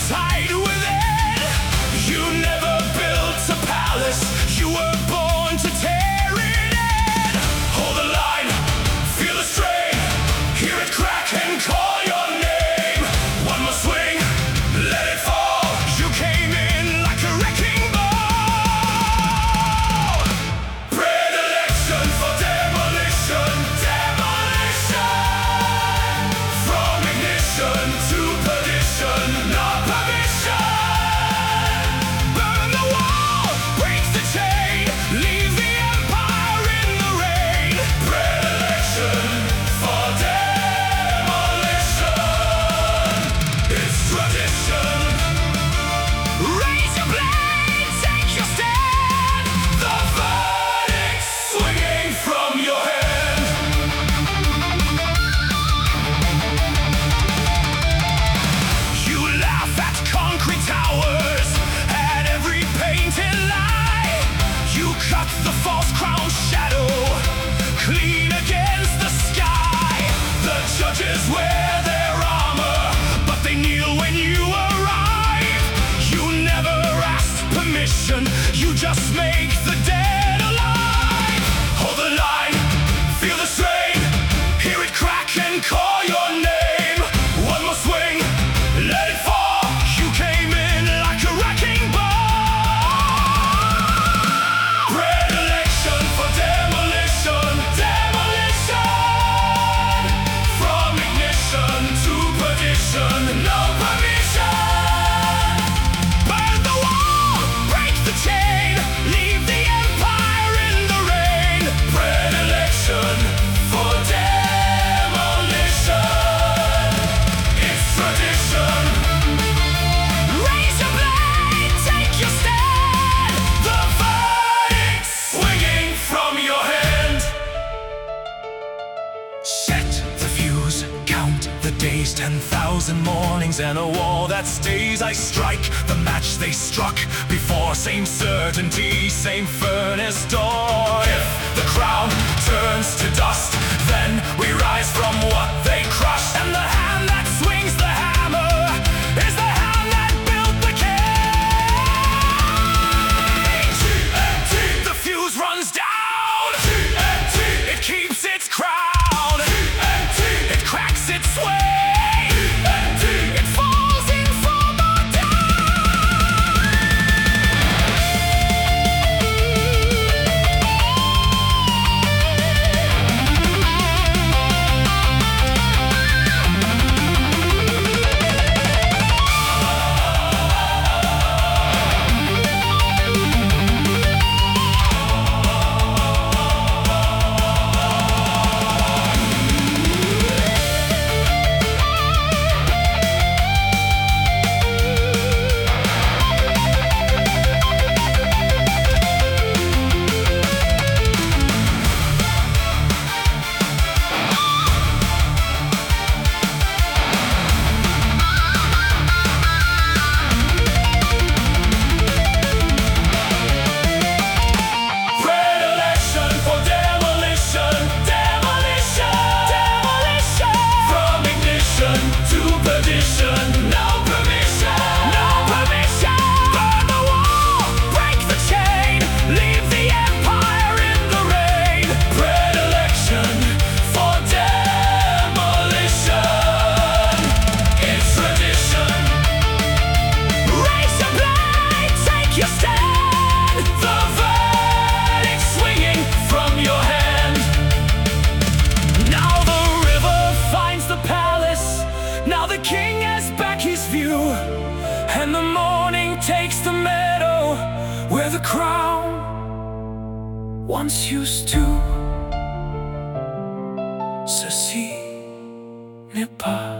tied within. You never built a palace, you were born to tear it in. Hold the line, feel the strain, hear it crack and call your name. One more swing, let it fall. You came in like a wrecking ball. Predilection for demolition, demolition. From ignition to perdition, no permission. Burn the wall, break the chain, leave the empire in the rain. Predilection for demolition, it's tradition. Raise your blade, take your stand. The verdict swinging from your hand. You laugh at concrete towers, at every painted lie. You cut the false crown's shadow, clean against the sky. The judges wear their armor, but they kneel when you arrive. You never asked permission, you just make the dead alive. Hold the line, feel the strain, hear it crack and call your name. One more swing, let it fall. You came in like a wrecking ball. Predilection for demolition, demolition. From ignition to perdition, no permission. Burn the wall, break the chain, leave the empire in the rain. Predilection for demolition, it's tradition. Raise your blade, take your stand. The verdict swinging from your hand. Set the fuse, count the days, 10,000 mornings and a wall that stays. I strike the match they struck before. Same certainty, same furnace door. If the crown turns to dust, then we rise from what they crushed. And the hand that swings the hammer is the hand that built the king. TNT. The fuse runs down. TNT. It keeps its crown. TNT. It cracks its way. TNT. It falls in for more predilection for demolition, demolition, demolition. From ignition to perdition, no permission, no permission. Burn the wall, break the chain, leave the empire in the rain. Predilection for demolition, it's tradition. Raise your blade, take your stand. The verdict swinging from your hand. Now the river finds the palace, now the king has back his view. And the morning takes the meadow where the crown once used to. Ceci n'est pas